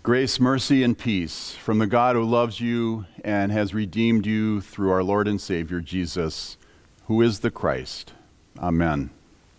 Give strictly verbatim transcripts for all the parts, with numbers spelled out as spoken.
Grace, mercy, and peace from the God who loves you and has redeemed you through our Lord and Savior, Jesus, who is the Christ. Amen.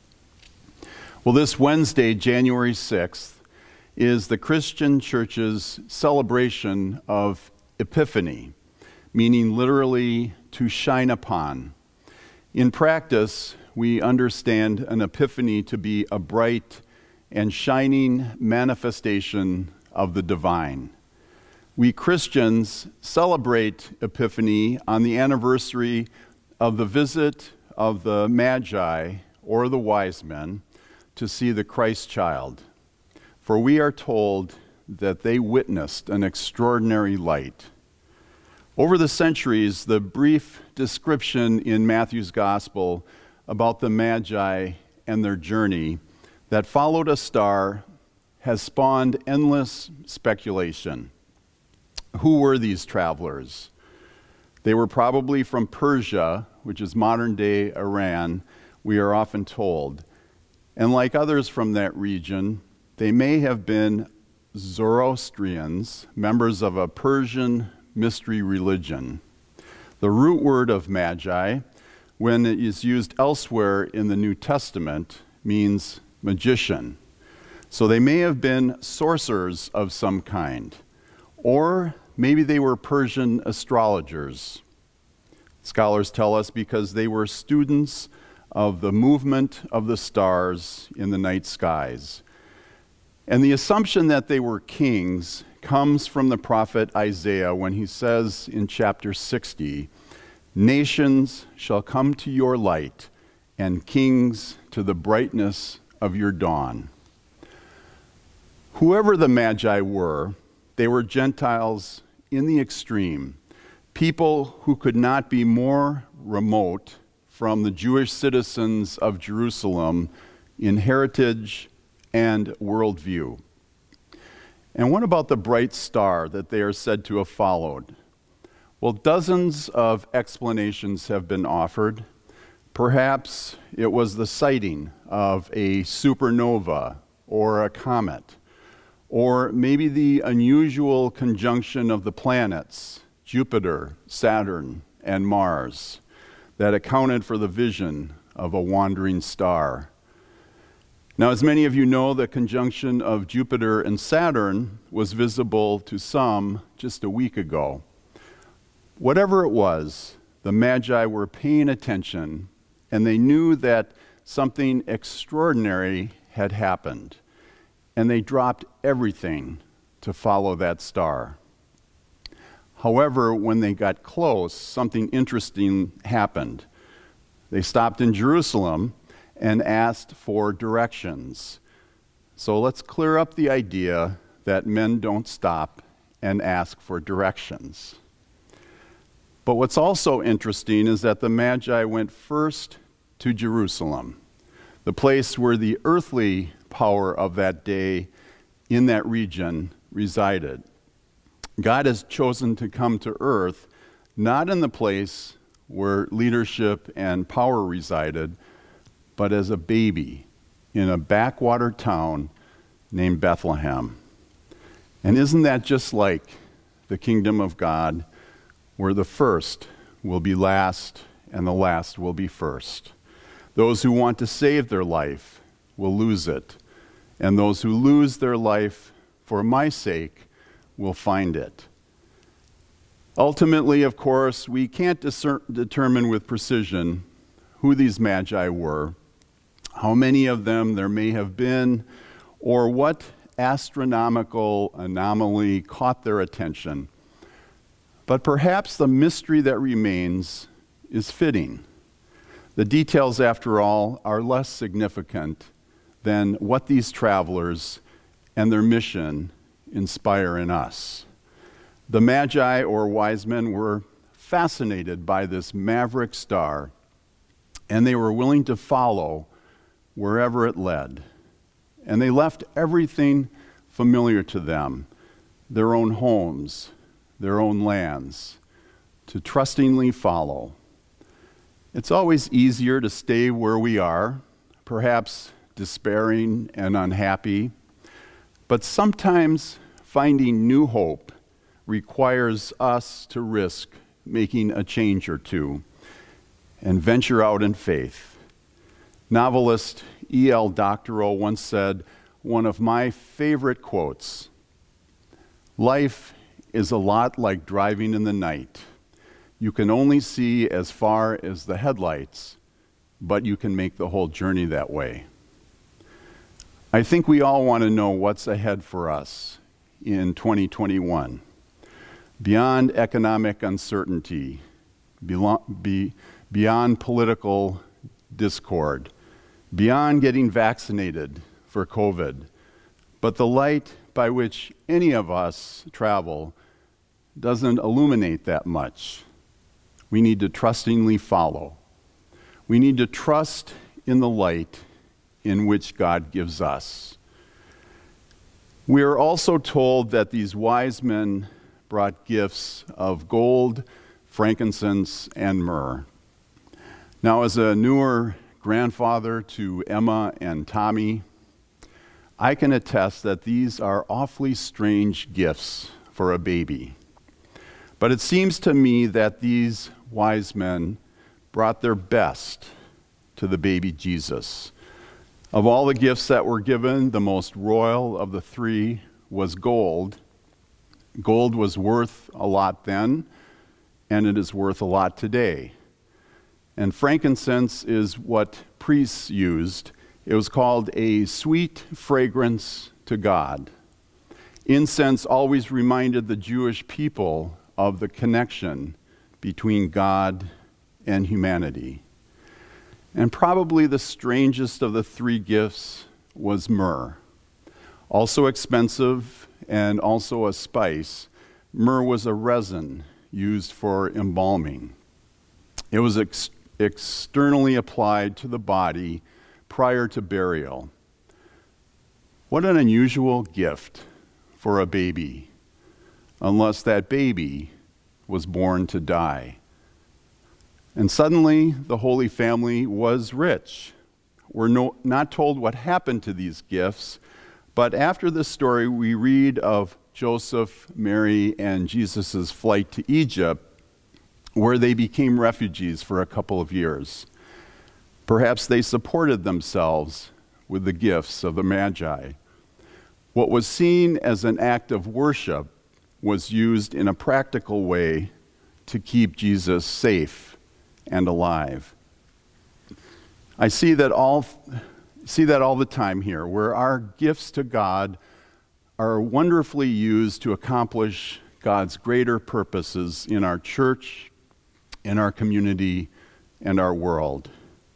Well, this Wednesday, January sixth, is the Christian Church's celebration of Epiphany, meaning literally to shine upon. In practice, we understand an epiphany to be a bright and shining manifestation of the divine. We Christians celebrate Epiphany on the anniversary of the visit of the Magi, or the wise men, to see the Christ child. For we are told that they witnessed an extraordinary light. Over the centuries, the brief description in Matthew's Gospel about the Magi and their journey that followed a star has spawned endless speculation. Who were these travelers? They were probably from Persia, which is modern-day Iran, we are often told. And like others from that region, they may have been Zoroastrians, members of a Persian mystery religion. The root word of magi, when it is used elsewhere in the New Testament, means magician. So they may have been sorcerers of some kind, or maybe they were Persian astrologers. Scholars tell us because they were students of the movement of the stars in the night skies. And the assumption that they were kings comes from the prophet Isaiah when he says in chapter sixty, "Nations shall come to your light, and kings to the brightness of your dawn." Whoever the Magi were, they were Gentiles in the extreme, people who could not be more remote from the Jewish citizens of Jerusalem in heritage and worldview. And what about the bright star that they are said to have followed? Well, dozens of explanations have been offered. Perhaps it was the sighting of a supernova or a comet, or maybe the unusual conjunction of the planets, Jupiter, Saturn, and Mars, that accounted for the vision of a wandering star. Now, as many of you know, the conjunction of Jupiter and Saturn was visible to some just a week ago. Whatever it was, the Magi were paying attention, and they knew that something extraordinary had happened. And they dropped everything to follow that star. However, when they got close, something interesting happened. They stopped in Jerusalem and asked for directions. So let's clear up the idea that men don't stop and ask for directions. But what's also interesting is that the Magi went first to Jerusalem, the place where the earthly power of that day in that region resided. God has chosen to come to earth, not in the place where leadership and power resided, but as a baby in a backwater town named Bethlehem. And isn't that just like the kingdom of God, where the first will be last and the last will be first? Those who want to save their life will lose it, and those who lose their life for my sake will find it. Ultimately, of course, we can't discer- determine with precision who these Magi were, how many of them there may have been, or what astronomical anomaly caught their attention. But perhaps the mystery that remains is fitting. The details, after all, are less significant than what these travelers and their mission inspire in us. The Magi, or wise men, were fascinated by this maverick star, and they were willing to follow wherever it led. And they left everything familiar to them, their own homes, their own lands, to trustingly follow. It's always easier to stay where we are, perhaps despairing and unhappy, but sometimes finding new hope requires us to risk making a change or two and venture out in faith. Novelist E L Doctorow once said one of my favorite quotes: "Life is a lot like driving in the night. You can only see as far as the headlights, but you can make the whole journey that way." I think we all want to know what's ahead for us in twenty twenty-one. Beyond economic uncertainty, beyond political discord, beyond getting vaccinated for COVID, but the light by which any of us travel doesn't illuminate that much. We need to trustingly follow. We need to trust in the light in which God gives us. We are also told that these wise men brought gifts of gold, frankincense, and myrrh. Now, as a newer grandfather to Emma and Tommy, I can attest that these are awfully strange gifts for a baby. But it seems to me that these wise men brought their best to the baby Jesus. Of all the gifts that were given, the most royal of the three was gold. Gold was worth a lot then, and it is worth a lot today. And frankincense is what priests used. It was called a sweet fragrance to God. Incense always reminded the Jewish people of the connection between God and humanity. And probably the strangest of the three gifts was myrrh. Also expensive and also a spice, myrrh was a resin used for embalming. It was ex- externally applied to the body prior to burial. What an unusual gift for a baby, unless that baby was born to die. And suddenly, the Holy Family was rich. We're no, not told what happened to these gifts, but after this story, we read of Joseph, Mary, and Jesus' flight to Egypt, where they became refugees for a couple of years. Perhaps they supported themselves with the gifts of the Magi. What was seen as an act of worship was used in a practical way to keep Jesus safe and alive. I see that all see that all the time here, where our gifts to God are wonderfully used to accomplish God's greater purposes in our church, in our community, and our world.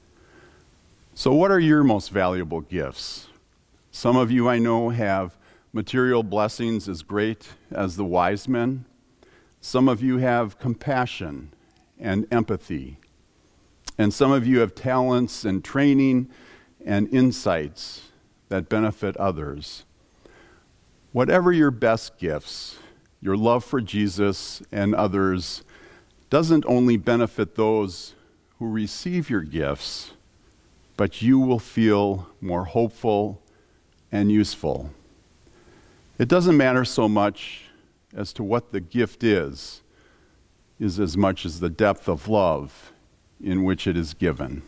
So what are your most valuable gifts? Some of you I know have material blessings as great as the wise men. Some of you have compassion and empathy. And some of you have talents and training and insights that benefit others. Whatever your best gifts, your love for Jesus and others doesn't only benefit those who receive your gifts, but you will feel more hopeful and useful. It doesn't matter so much as to what the gift is, is as much as the depth of love in which it is given.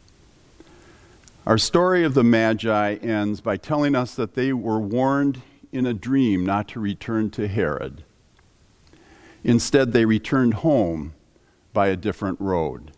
Our story of the Magi ends by telling us that they were warned in a dream not to return to Herod. Instead, they returned home by a different road.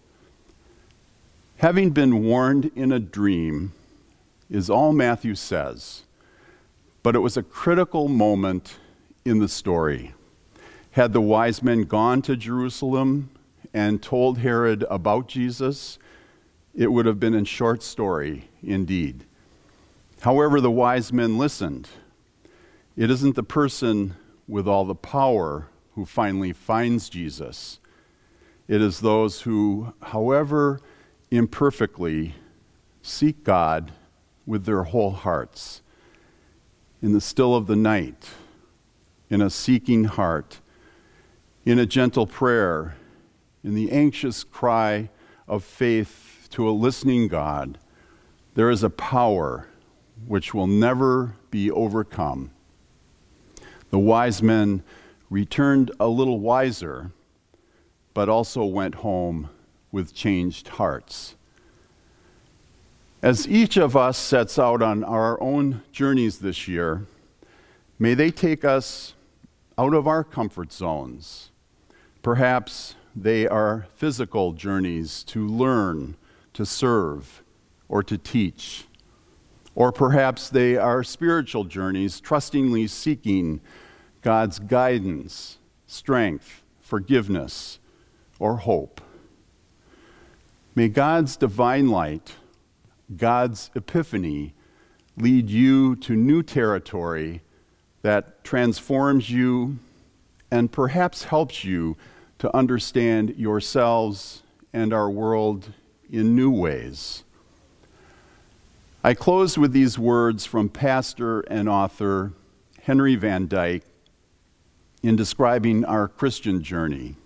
Having been warned in a dream is all Matthew says, but it was a critical moment in the story. Had the wise men gone to Jerusalem and told Herod about Jesus, it would have been a short story indeed. However, the wise men listened. It isn't the person with all the power who finally finds Jesus. It is those who, however imperfectly, seek God with their whole hearts. In the still of the night, in a seeking heart, in a gentle prayer, in the anxious cry of faith to a listening God, there is a power which will never be overcome. The wise men returned a little wiser, but also went home with changed hearts. As each of us sets out on our own journeys this year, may they take us out of our comfort zones. Perhaps they are physical journeys to learn, to serve, or to teach. Or perhaps they are spiritual journeys, trustingly seeking God's guidance, strength, forgiveness, or hope. May God's divine light, God's epiphany, lead you to new territory that transforms you and perhaps helps you to understand yourselves and our world in new ways. I close with these words from pastor and author Henry Van Dyke in describing our Christian journey.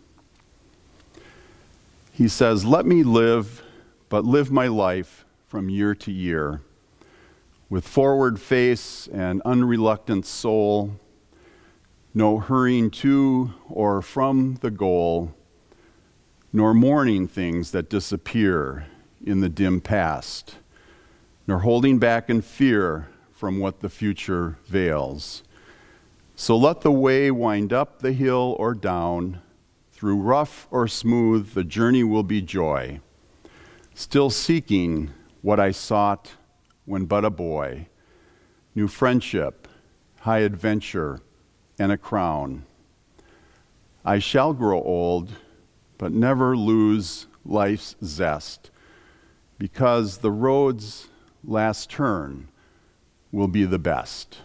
He says, "Let me live, but live my life from year to year, with forward face and unreluctant soul, no hurrying to or from the goal, nor mourning things that disappear in the dim past, nor holding back in fear from what the future veils. So let the way wind up the hill or down, through rough or smooth, the journey will be joy, still seeking what I sought when but a boy, new friendship, high adventure, and a crown. I shall grow old, but never lose life's zest, because the road's last turn will be the best."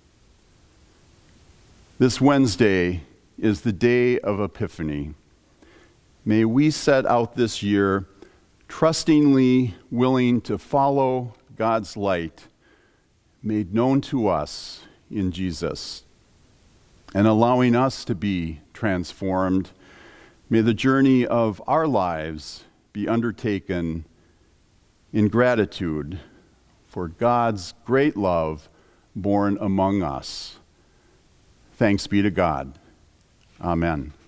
This Wednesday is the day of Epiphany. May we set out this year trustingly willing to follow God's light made known to us in Jesus, and allowing us to be transformed. May the journey of our lives be undertaken in gratitude for God's great love born among us. Thanks be to God. Amen.